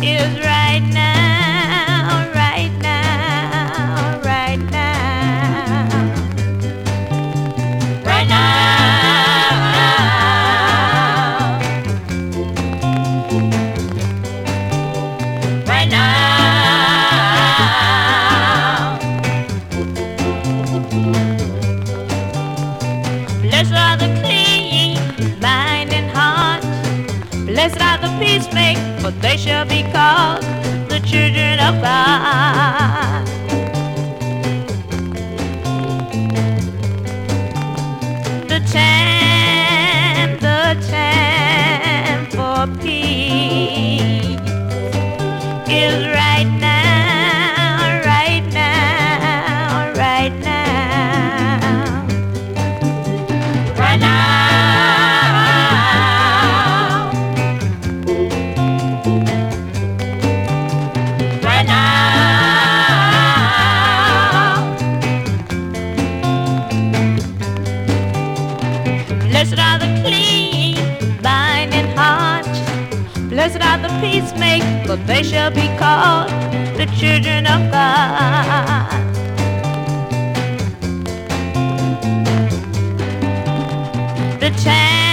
is right now, right now, right now, right now, right now. Blessed are the clean, mind and heart. Blessed are the peacemaker, for they shall be called the children of God. The time for peace is right now, right now, right now, right now. Right now. Blessed are the clean, mind and heart. Blessed are the peacemakers, for they shall be called the children of God. The time